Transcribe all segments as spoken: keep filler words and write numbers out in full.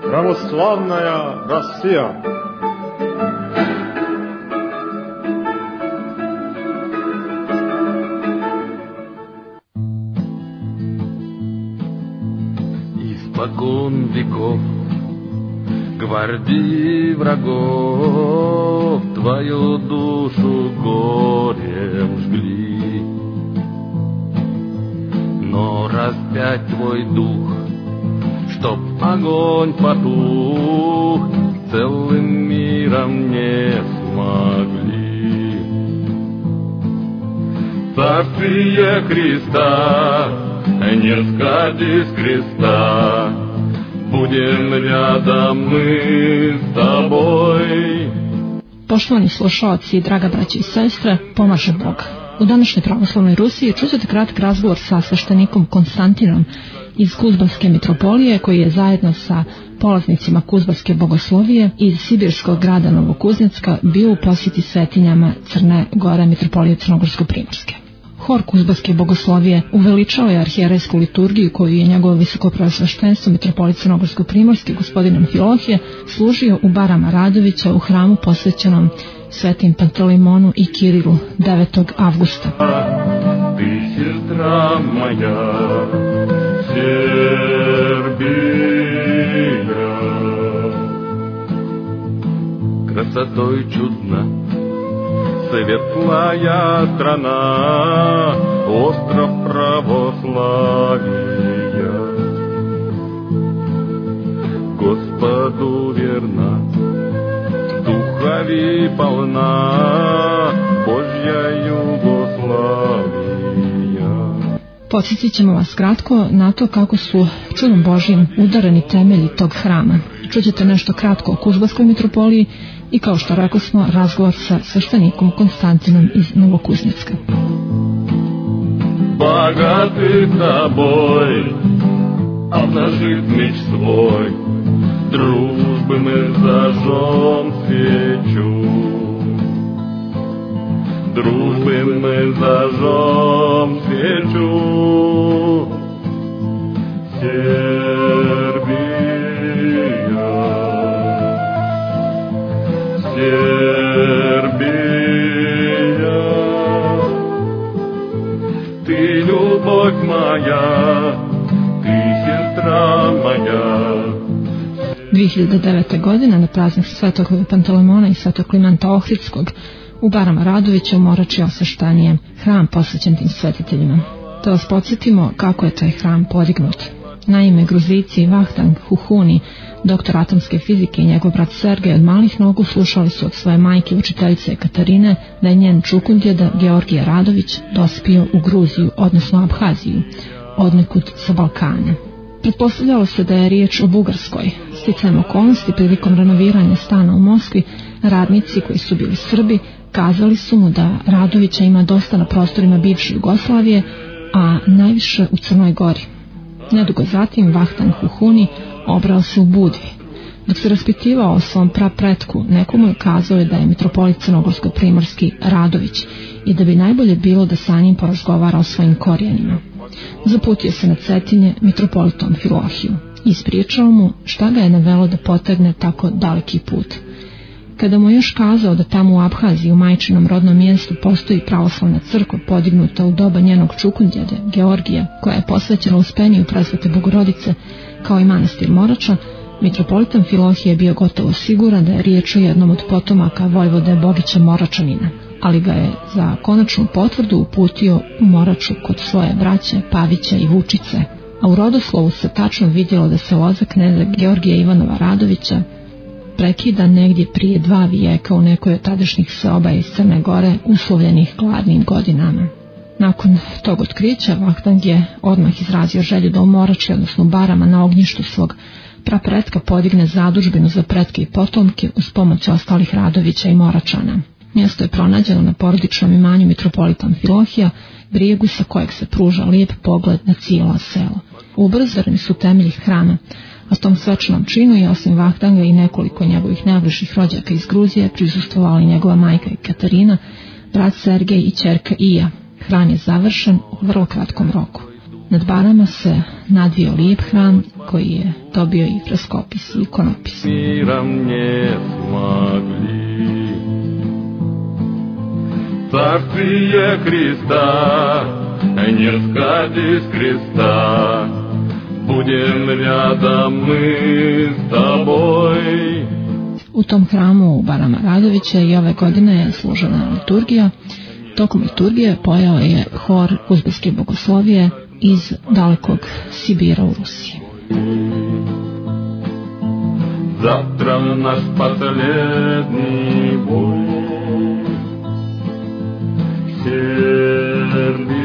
Православная Россия. Испокон веков гвардии врагов твою душу горем жгли, но распять твой дух, чтоб огонь потух, целым миром не смогли. Царствие Христа не сходи с креста, budem rядом мы s тобой. Poštovani slušalci, draga braća i sestre, pomaže Bog. U današnjoj pravoslavnoj Rusiji čućete kratak razgovor sa sveštenikom Konstantinom iz Kuzbalske mitropolije, koji je zajedno sa polaznicima Kuzbalske bogoslovije iz sibirskog grada Novokuznecka bio u posjeti svetinjama Crne Gore mitropolije Crnogorsko-primorske. Hor Kuzbalske bogoslovije uveličao je arhijerejsku liturgiju koju je njegovo visokopreosveštenstvo mitropolit Crnogorsko-primorski gospodin Amfilohije služio u Barama Radovića u hramu posvećenom svetim Pantelimonu i Kirilu devetog avgusta. Ti, sestra moja, Serbija, красотой чудна, светлая страна, остров православия, Господу верна, духови полна, Божья Югославия. Podsjetit ćemo vas kratko na to kako su čudom Božjim udareni temelji tog hrama. Čućete nešto kratko o Kuzbalskoj mitropoliji i kao što rekli smo, razgovor sa sveštenikom Konstantinom iz Novokuznecka. Богаты тобой, обнажит меч свой, дружбы мы зажжем свечу, дружбы мы зажжем свечу, Сербия, Сербия, ты любовь моя, ты сестра моя. dve hiljade devete. godine na praznik Svetog Pantelimona i Svetog Klimenta Ohridskog u Barama Radovića u Morači osvešten je hram posvećen tim svetiteljima. Da vas podsjetimo kako je taj hram podignut. Naime, Gruzijci Vahtank Huhuni, doktor atomske fizike, i njegov brat Sergej od malih nogu slušali su od svoje majke učiteljice Katarine da je njen čukundjeda Georgije Radović dospio u Gruziju, odnosno Abhaziju, odnekud sa Balkana. Pretpostavljalo se da je riječ o Bugarskoj. Sticajem okolnosti, prilikom renoviranja stana u Moskvi, radnici koji su bili Srbi kazali su mu da Radovića ima dosta na prostorima bivše Jugoslavije, a najviše u Crnoj Gori. Nedugo zatim Vahtank Huhuni obrao se u Budvi. Dok se raspitivao o svom prapretku, nekomu je kazao da je mitropolit Crnogorsko-primorski Radović i da bi najbolje bilo da sa njim porazgovara o svojim korijenima. Zaputio se na Cetinje mitropolitom Amfilohiju i ispričao mu šta ga je navelo da potegne tako daleki put. Kada mu je još kazao da tamo u Abhaziji, u majčinom rodnom mjestu, postoji pravoslavna crkva podignuta u doba njenog čukundjede Georgije, koja je posvećena uspeniju Presvete Bogorodice, kao i manastir Morača, mitropolit Amfilohije je bio gotovo siguran da je riječ o jednom od potomaka vojvode Bogića Moračanina, ali ga je za konačnu potvrdu uputio u Moraču kod svoje braće Pavića i Vučice, a u rodoslovu se tačno vidjelo da se loza kneza Georgija Ivanova Radovića prekida negdje prije dva vijeka u nekoj od tadašnjih seoba iz Crne Gore uslovljenih gladnim godinama. Nakon tog otkrića Vahtank je odmah izrazio želju da u Morači, odnosno Barama, na ognjištu svog prapretka podigne zadužbinu za pretke i potomke uz pomoć ostalih Radovića i Moračana. Mjesto je pronađeno na porodičnom imanju mitropolita Amfilohija, brijegu sa kojeg se pruža lijep pogled na cijelo selo. Ubrzani su temelji hrama, a tom svečanom činu je osim Vahtanga i nekoliko njegovih najbližih rođaka iz Gruzije prisustvovali njegova majka Katarina, brat Sergej i ćerka Ija. Hram je završen u vrlo kratkom roku. Nad barama se nadvio lijep hram koji je dobio i freskopis i ikonopis. Царствие Христа, не сходи с креста, будем рядом мы с тобой. U tom hramu u Barama Radovića i ove godine je služena liturgija. Tokom liturgije pojao je hor uzbeske bogoslovije iz dalekog Sibira u Rusiji. Завтра наш последний бой. Сербия.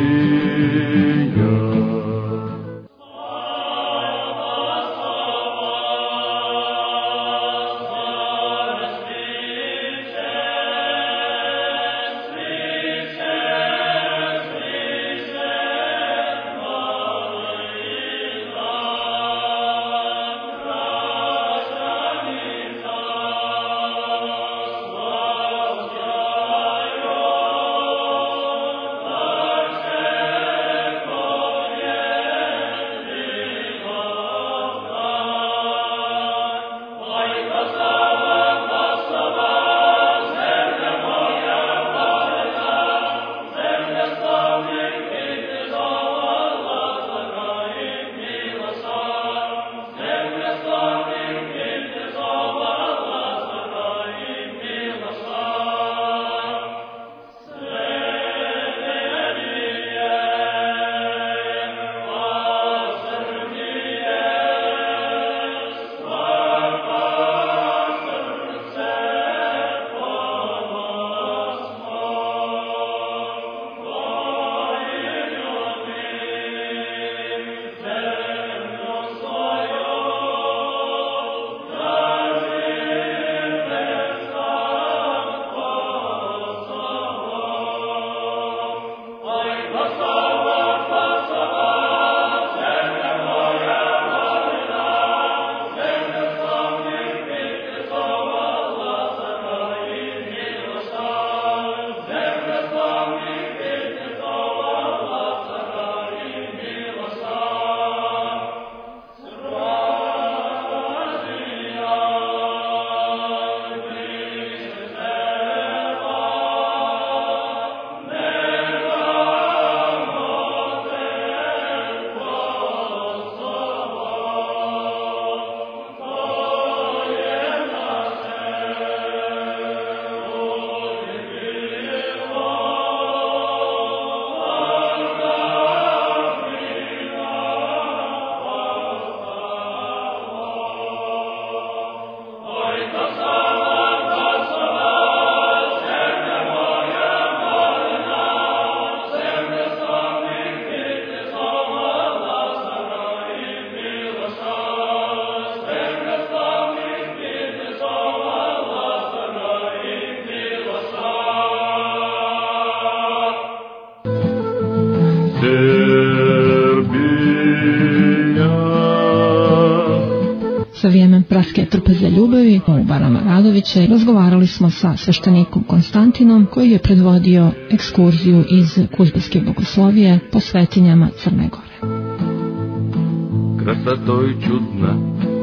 Za vrijeme bratske trpeze ljubavi u Barama Radovića razgovarali smo sa sveštenikom Konstantinom koji je predvodio ekskurziju iz Kuzbeske bogoslovije po svetinjama Crne Gore. Красотой чудна,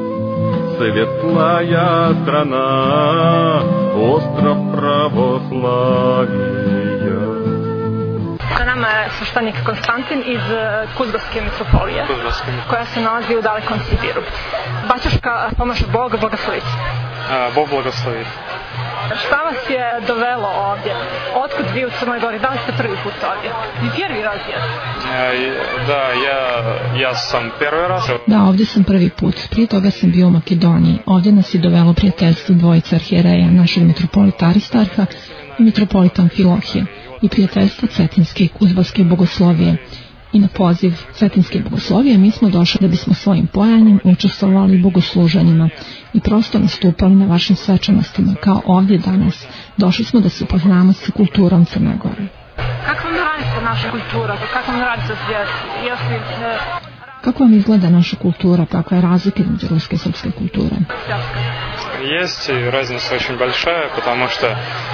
светлая страна, остров православия. Sa nama je sveštenik Konstantin iz Kuzbeske mitropolije, koja se nalazi u dalekom Sibiru. Baćuška pomaže Bog, blagosloviti. Bog blagoslovi. Šta vas je dovelo ovdje? Otkud vi u Crnoj Gori? Da li ste prvi put ovdje? Vi prvi raz jeste? Da, ja, ja sam prvi raz. Da, ovdje sam prvi put. Prije toga sam bio u Makedoniji. Ovdje nas je dovelo prijateljstvo dvojice arhijereja, našeg mitropolita Aristarha i mitropolita Amfilohije, i prijateljstvo Cetinske i Kuzbeske bogoslovije. I na poziv Cetinske bogoslovije mi smo došli da bismo svojim pojanjem učestvovali u bogosluženjima i prosto nastupali na vašim svečanostima kao ovdje danas. Došli smo da se upoznamo sa kulturom Crne Gore. Kako vam naraste naša kultura? Kako vam naraste svijest? Kako vam izgleda naša kultura? Kakva je razlika između ruske i srpske kulture? Есть, и разница очень большая, потому что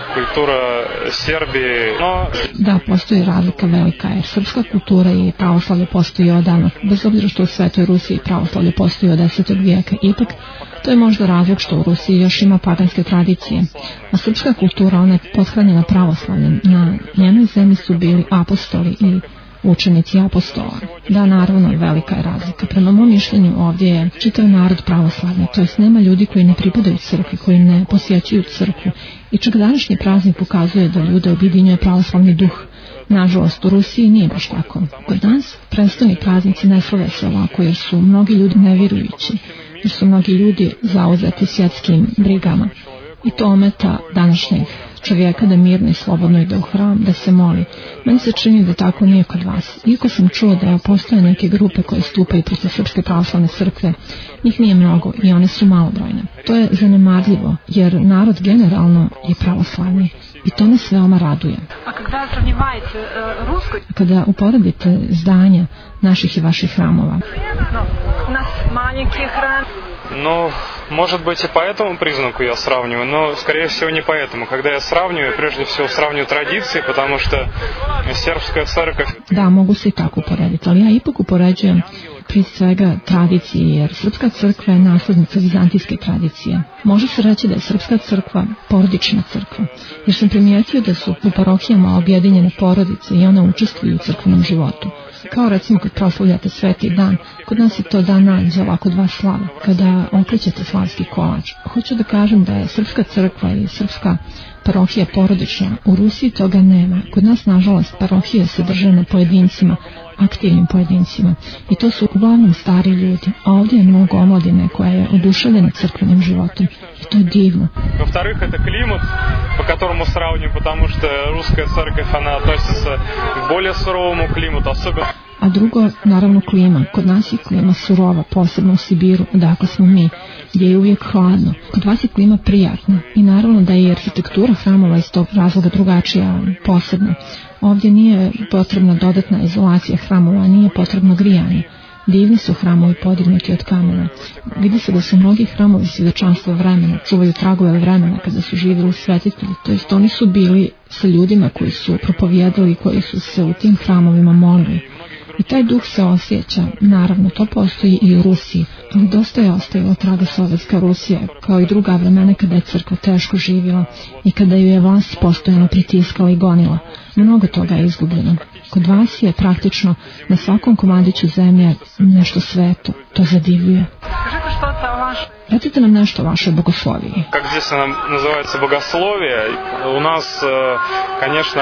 культура Сербии. Но... Da, postoji razlika velika, jer srpska kultura i pravoslavlje postoji odavno. Bez obzira što u Svetoj Rusiji pravoslavlje postoji od desetog vijeka, ipak to je možda razlog što u Rusiji još ima paganske tradicije. A srpska kultura, ona je pothranjena pravoslavljem. Na njenoj zemlji su bili apostoli i učenici apostola. Da, naravno, velika je razlika. Prema mom mišljenju ovdje je čitav narod pravoslavni, to jest nema ljudi koji ne pripadaju crkvi, koji ne posjećuju crkvu. I čak današnji praznik pokazuje da ljude objedinjuje pravoslavni duh. Nažalost, u Rusiji nije baš tako. Kod nas predstavni praznici ne slave se ovako, jer su mnogi ljudi nevjerujući, jer su mnogi ljudi zauzeti svjetskim brigama. I to ometa današnjeg čovjeka da mirno i slobodno ide u hram, da se moli. Meni se čini da tako nije kod vas. Iako sam čuo da postoje neke grupe koje stupaju protiv Srpske pravoslavne crkve, njih nije mnogo i one su malobrojne. To je zanemarljivo, jer narod generalno je pravoslavni i to nas veoma raduje. A kada sravnjavajte rusko... Kada uporedite zdanja naših i vaših hramova, no, u nas maленькие храм. Ну, может быть, и по этому признаку я сравниваю, но, скорее всего, не поэтому. Когда я сравниваю, прежде всего сравниваю традиции, потому что сербская церковь... Da, mogu se i tako uporediti, ali ja ipak upoređujem prije svega tradicije, jer Srpska crkva je naslednica vizantijske tradicije. Može se reći da je Srpska crkva porodična crkva, jer sam primijetio da su u parohijama objedinjene porodice i one učestvuju u crkvenom životu. Kao recimo kad proslavljate Sveti dan, kod nas je to dan anđela kod vas slava, kada okrećete slavski kolač. Hoću da kažem da je Srpska crkva i Srpska parohija porodična. U Rusiji toga nema. Kod nas, nažalost, parohije se drže na pojedincima, aktivnim pojedincima. I to su uglavnom stari ljudi. A ovdje je mnogo omladine koja je oduševljena crkvenim životom. I to je divno. Во-вторых, это климат, по которому сравниваем, потому что русская церковь, она относится к более суровому климату, особенно... A drugo, naravno, klima. Kod nas je klima surova, posebno u Sibiru, odakle smo mi, gdje je uvijek hladno. Kod vas je klima prijatna i naravno da je i arhitektura hramova iz tog razloga drugačija, posebno. Ovdje nije potrebna dodatna izolacija hramova, nije potrebno grijanje. Divni su hramovi podignuti od kamena. Vidi se da su mnogi hramovi svjedočanstva vremena, čuvaju tragove vremena kada su živjeli svetitelji. To jest oni su bili sa ljudima koji su propovijedali, koji su se u tim hramovima molili. I taj duh se osjeća, naravno to postoji i u Rusiji, ali dosta je ostavila traga Sovjetska Rusija, kao i druga vremena kada je crkva teško živjela i kada ju je vlast postojano pritiskala i gonila. Mnogo toga je izgubljeno. Kod vas je praktično na svakom komadiću zemlje nešto sveto, to zadivljuje. Recite nam nešto o vašoj bogosloviji. Как здесь она называется богословие, у нас, конечно,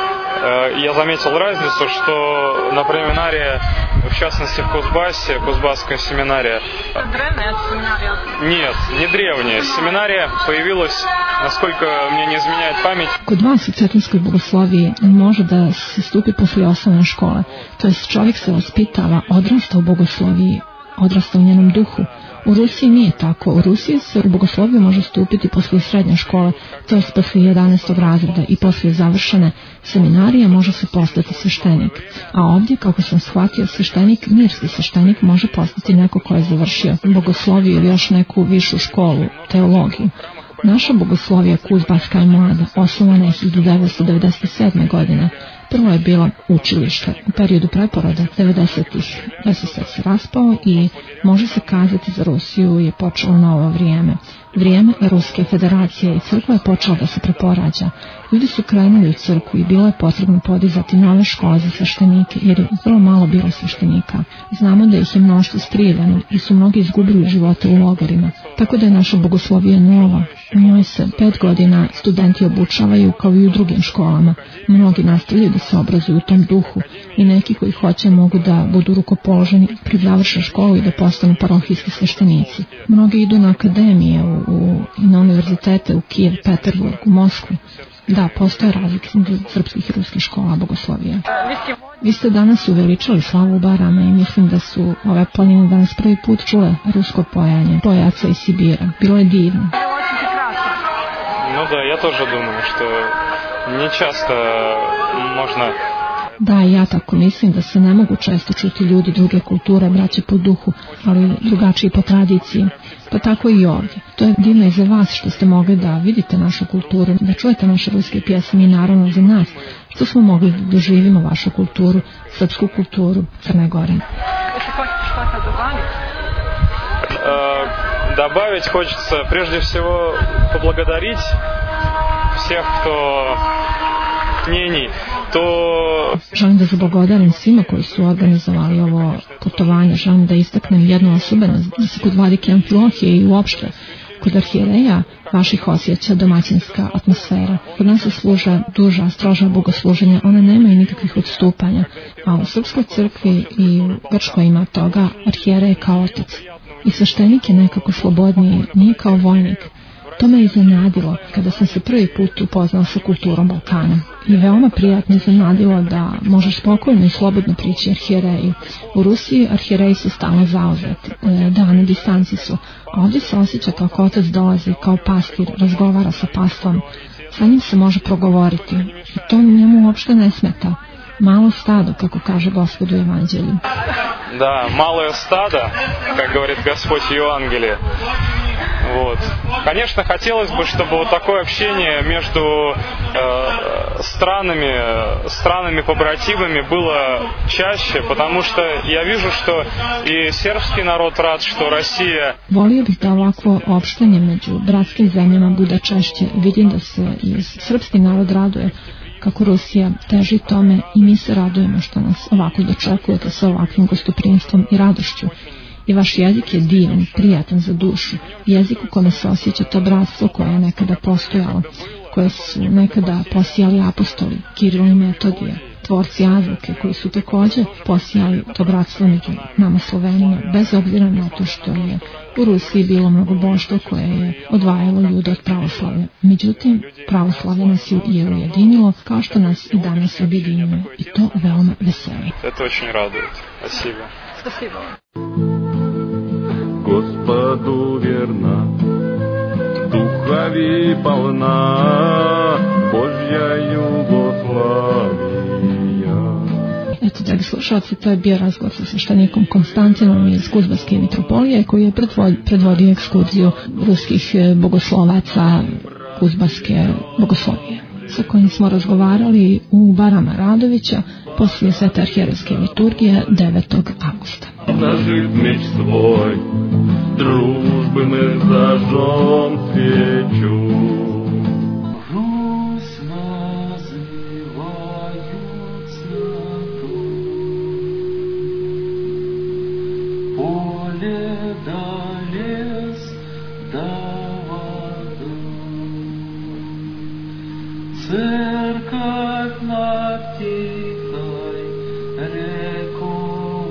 я заметил разницу, что, например, семинария, в частности в Кузбассе, Кузбасская семинария... Древняя семинария? Нет, не древняя. Семинария появилась, насколько мне не изменяет память. Kod vas u cetinskoj bogosloviji može da se stupi poslije osnovne škole, to jest čovjek se vaspitava, odrasta u bogosloviji, odrasta u njenom duhu. U Rusiji nije tako. U Rusiji se u bogosloviju može stupiti poslije srednje škole, to je poslije jedanaestog razreda i poslije završene seminarije može se postati sveštenik. A ovdje, kako sam shvatio, sveštenik, mirski sveštenik može postati neko ko je završio bogosloviju ili još neku višu školu, teologiju. Naša bogoslovija Kuzbaska je mlada, osnovana je hiljadu devetsto devedeset sedme. godine. Prvo je bilo učilište. U periodu preporoda devedesetih S S R se raspao i može se kazati za Rusiju je počelo novo vrijeme. Vrijeme Ruske federacije i crkva je počela da se preporađa. Ljudi su krenuli u crkvu i bilo je potrebno podizati nove škole za sveštenike jer je vrlo malo bilo sveštenika. Znamo da ih je mnoštvo strijeljano i su mnogi izgubili živote u logorima. Tako da je naša bogoslovija nova. U njoj se pet godina studenti obučavaju kao i u drugim školama. Mnogi nastavljaju da se obrazuju u tom duhu i neki koji hoće mogu da budu rukopoloženi, završe školu i da postanu parohijski sveštenici. Mnogi idu na akademije u, u, i na univerzitete u Kijev, Peterburg, u Moskvu. Da, postoje razlike između srpskih i ruskih škola bogoslovija. Vi ste danas uveličali slavu u Barama i mislim da su ove planine danas prvi put čule rusko pojanje, pojaca iz Sibira. Bilo je divno. Ну да, я тоже думаю, что не часто можно... Da, ja tako mislim da se ne mogu često čuti ljudi druge kulture, braće po duhu, ali drugačiji po tradiciji. Pa tako i ovdje. To je divno i za vas što ste mogli da vidite našu kulturu, da čujete naše ruske pjesme i naravno za nas što smo mogli da doživimo vašu kulturu, srpsku kulturu Crne Gore. Добавить хочется прежде всего поблагодарить всех, кто мнений, то... Želim da zablagodarim svima koji su organizovali ovo putovanje. Želim da istaknem jednu osobenost, da se kod vladike Amfilohije i uopšte kod arhijereja vaših osjeća domaćinska atmosfera. Kod nas se služe duža, stroža bogosluženja, one nemaju nikakvih odstupanja, a u Srpskoj crkvi i u Grčkoj ima toga, arhijerej kao otac. I sveštenik je nekako slobodniji, nije kao vojnik. To me iznenadilo kada sam se prvi put upoznao sa kulturom Balkana. I veoma prijatno iznenadilo da možeš spokojno i slobodno prići arhijereju. U Rusiji arhijereji su stalno zauzeti, da, na distanci su. A ovdje se osjeća kao otac dolazi, kao pastir, razgovara sa pastvom. Sa njim se može progovoriti. I to njemu uopšte ne smeta. Malo stado, kako kaže Gospod u Evanđelju. Да, малое стадо, как говорит Господь в Евангелии. Вот. Конечно, хотелось бы, чтобы вот такое общение между э, странами, странами-побратимами было чаще, потому что я вижу, что и сербский народ рад, что Россия... Volio bih da ovakvo opštenje među bratskim zemljama bude češće. Vidim da se i srpski narod raduje kako Rusija teži tome i mi se radujemo što nas ovako dočekujete sa ovakvim gostoprimstvom i radošću. I vaš jezik je divan, prijatan za dušu. Jezik u kome se osjeća to bratstvo koje je nekada postojalo, koje su nekada posijali apostoli, Kiril i Metodije, tvorci azbuke, koji su također posijali to bratstvo među nama Slovenima, bez obzira na to što je u Rusiji bilo mnogoboštvo koje je odvajalo ljude od pravoslavlja. Međutim, pravoslavlje nas je ujedinilo, kao što nas i danas objedinjuje, i to veoma veseli. To очень радует. Спасибо. Спасибо. Господу верна, духови полна, Божья Югославия. Eto, dragi slušalci, to je bio razgovor sa sveštenikom Konstantinom iz Kuzbanske mitropolije, koji je predvodio ekskurziju ruskih bogoslovaca Kuzbanske bogoslovije, sa kojim smo razgovarali u barama Radovića poslije svete arhijerejske liturgije devetog avgusta. Нажив меч свой, дружбы мы зажжем свечу. Русь называют святой, поле да лес да вода, церковь над тихой рекой.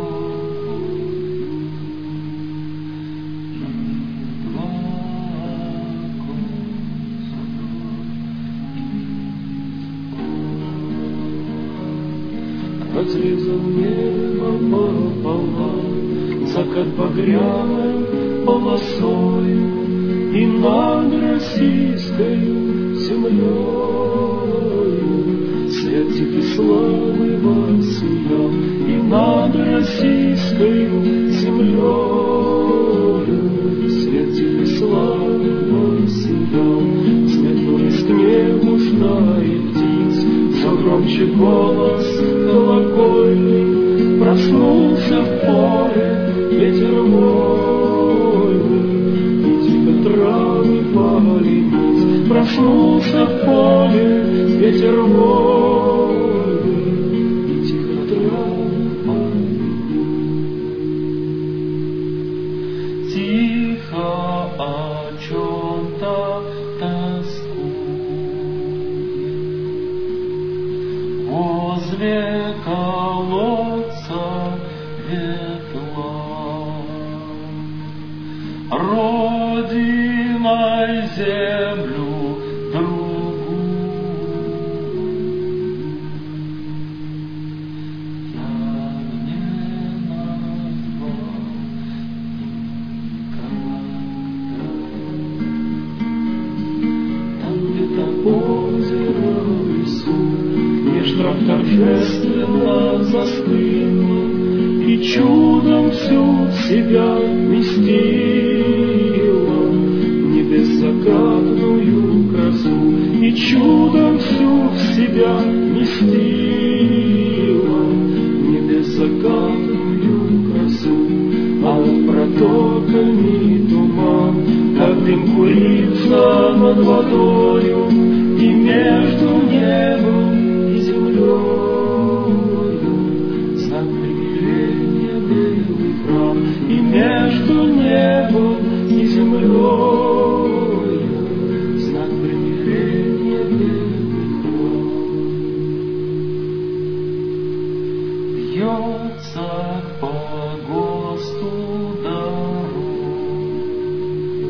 Разрезал небо пополам, закат багряной полосою, и над российскою землею свет тихой славы воссиял, и над российскою землею свет тихой славы воссиял. Светлой листве мужная птиц, все громче голос колокольный, проснулся в поле ветер вольный, и тихо травы полениц. Проснулся в поле ветер вольный, и тихо травы полениц. Тихо о чем-то возле колодца ветла, родиной землю другую я не назвал никогда. Там где-то озеро в лесу, меж трав торжественно застыло, и чудом всю себя вместило. себя вместила небес закатную красу, а над протоками туман, как дым курится над водою, и между небом и землею знак примирения белый храм, и между небом и землею знак примирения белый храм. Бьется по ГОСТу дорога,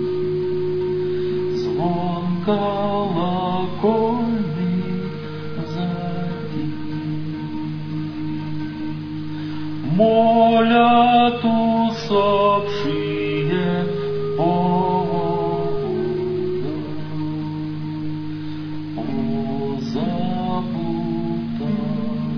звон колокольный затих, молят усопшие Бога о забытом.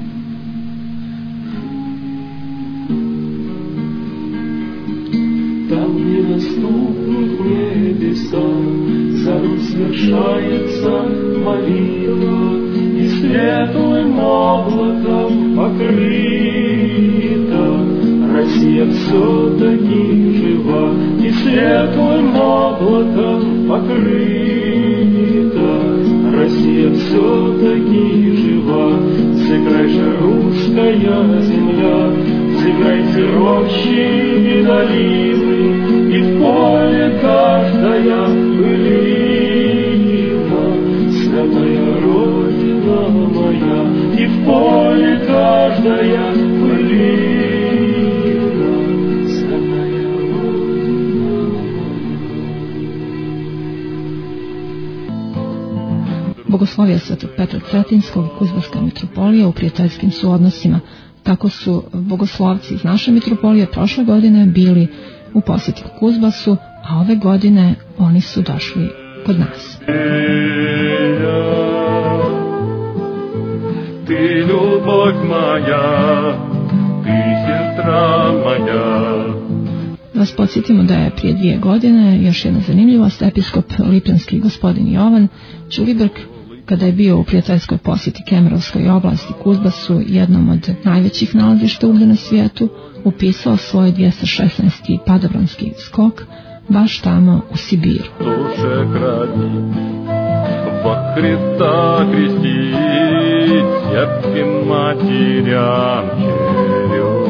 Там недоступных небесах зару свершается молитва, и светлым облаком покрыта Россия все-таки жива, и светлым облаком покрыта Россия все-таки жива. Сыграй же, русская земля, сыграйте рощи и долины, и в поле каждая пылина, святая Родина моя, и в поле каждая пылина, святая Родина моя. Bogoslovija Svetog Petra Cetinskog i Kuzbarska mitropolija u prijateljskim su odnosima. Tako su bogoslovci iz naše mitropolije prošle godine bili u posjeti Kuzbasu, a ove godine oni su došli kod nas. Ты, любовь моя, ты, сестра моя. Da vas podsjetimo da je prije dvije godine još jedna zanimljivost, episkop Lipljanski gospodin Jovan Ćulibrk, kada je bio u prijateljskoj posjeti Kemerovskoj oblasti Kuzbasu, jednom od najvećih nalazišta uglja na svijetu, upisao svoj dvjesto šesnaesti padobranski skok baš tamo u Sibiru. Душе кради, во Христа крестить, сербским матерям черед.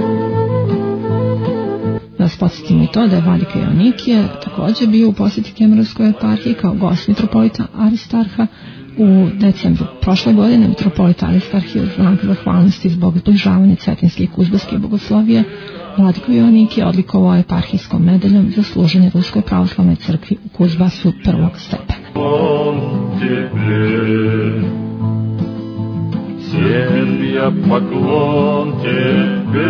Da vas podsjetimo i to da je Vladika Joanikije također bio u posjeti Kemerovskoj eparhiji kao gost mitropolita Aristarha. U decembru prošle godine mitropolita Aristarh je u znak zahvalnosti zbog zbližavanja cetinske i kuzbarske bogoslovije Vladiku Joanikije odlikovao eparhijskom medaljom za služenje Ruskoj pravoslavnoj crkvi u Kuzbasu prvog stepena. Сербия, поклон тебе,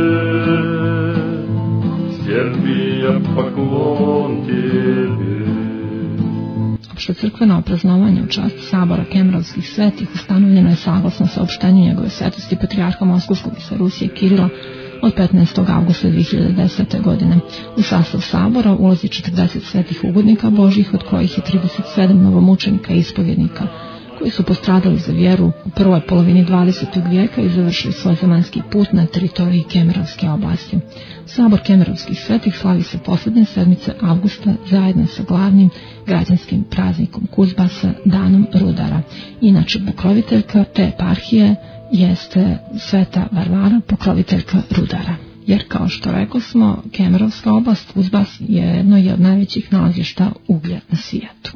Сербия, поклон тебе. Opšte crkveno praznovanje u čast sabora Kemerovskih svetih ustanovljeno je saglasno saopštenju njegove svetosti patrijarha Moskovskog i Rusije Kirila od petnaestog avgusta dve hiljade desete. godine. U sastav sabora ulazi četrdeset svetih ugodnika Božjih, od kojih je trideset sedam novomučenika i ispovjednika, koji su postradali za vjeru u prvoj polovini dvadesetog vijeka i završili svoj zemaljski put na teritoriji Kemerovske oblasti. Sabor Kemerovskih svetih slavi se posljednje sedmice avgusta zajedno sa glavnim građanskim praznikom Kuzbasa, danom rudara. Inače, pokroviteljka te eparhije jeste Sveta Varvara, pokroviteljka rudara. Jer, kao što rekosmo, Kemerovska oblast, Kuzbas, je jedno od najvećih nalazišta uglja na svijetu.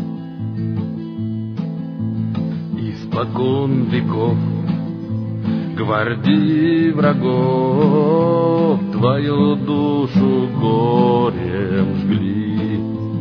Испокон веков гвардии врагов твою душу горем жгли.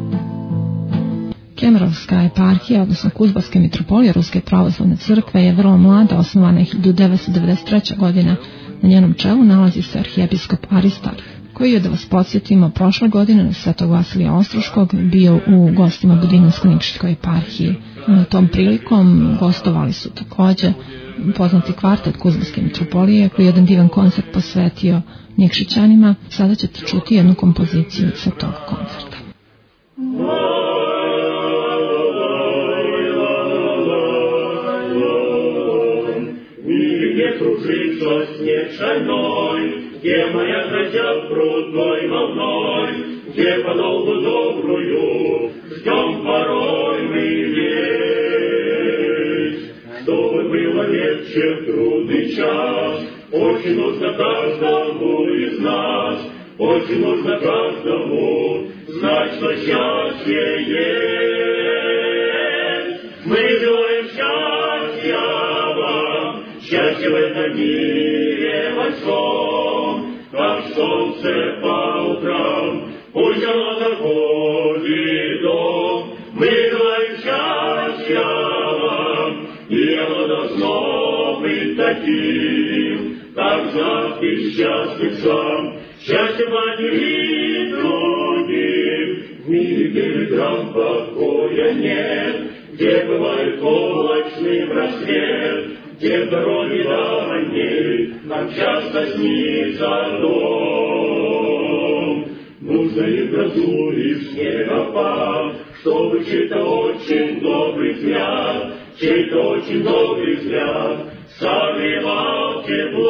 Kemerovska eparhija, odnosno Kuzbarske mitropolije Ruske pravoslavne crkve, je vrlo mlada, osnovana je hiljadu devetsto devedeset treće. godine. Na njenom čelu nalazi se arhijepiskop Aristarh, koji je, da vas podsjetimo, prošle godine na Svetog Vasilija Ostroškog bio u gostima Budinonsko-Nikšićkoj eparhiji. Tom prilikom gostovali su također poznati kvartet Kuzbarske mitropolije, koji je jedan divan koncert posvetio Nikšićanima. Sada ćete čuti jednu kompoziciju sa tog koncerta. снег шальной, где моя грозят прудной волной, где подолгу добрую ждем порой мы весть. Чтобы было легче в трудный час, очень нужно каждому из нас, очень нужно каждому знать, что счастье есть. Мы желаем счастья вам, счастья в этом мире большом, как солнце по утрам, пусть оно заходит в дом. Мы желаем счастья вам, и оно должно быть таким, как знак и счастлив сам. Счастье матери другим, в мире, где ветрам покоя нет, где бывает облачный просвет, где в дороге дальней нам часто снится дом. Нужно и в грозу, и в снегопад, чтобы чей-то очень добрый взгляд, чей-то очень добрый взгляд согревал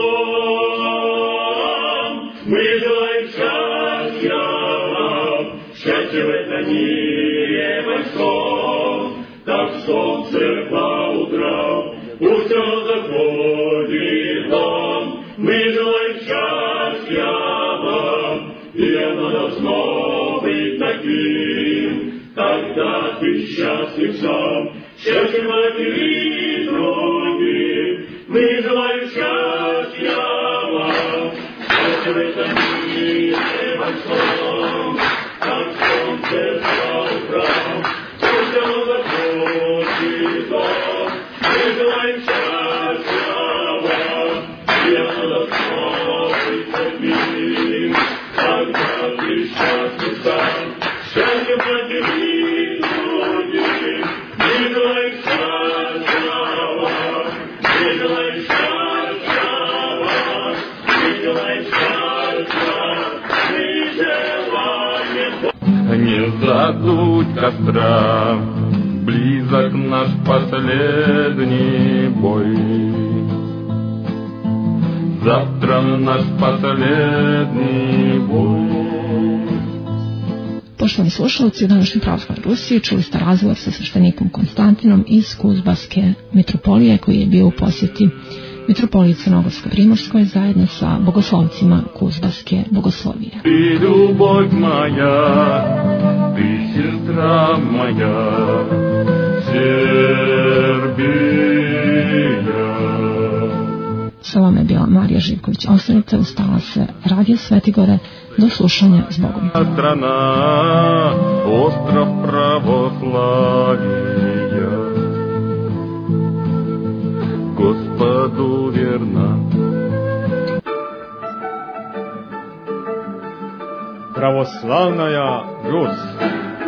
теплом. Мы желаем счастья вам, счастья в этом мире большом, как солнце по утрам, пусть оно заходит в дом. Мы желаем счастья вам, и оно должно быть таким, когда ты счастлив сам. Счастье матери другим, мы желаем счастья вам, счастье в этом мире большом, как солнце по утрам, пусть оно заходит в дом. Мы желаем счастья вам, и оно должно быть таким, когда ты счастлив сам. Счастье матери другим, мы желаем счастья вам, мы желаем счастья вам, мы желаем счастья, мы желаем. Не задуть костра, близок наш последний бой. Завтра наш последний boj. Poštovani slušalci, u današnjem pravoslavnoj Rusiji čuli ste razgovor sa sveštenikom Konstantinom iz Kuzbaske mitropolije koji je bio u posjeti mitropoliji Crnogorsko-Primorskoj zajedno sa bogoslovcima Kuzbaske bogoslovije. Ты любовь моя, ты сестра моя, Сербия. Sa vama je bila Marija Živković. Ostanite uz talase Radio Svetigore. Do slušanja s Bogom. Страна, остров православия, Господу верна. Православная Русь.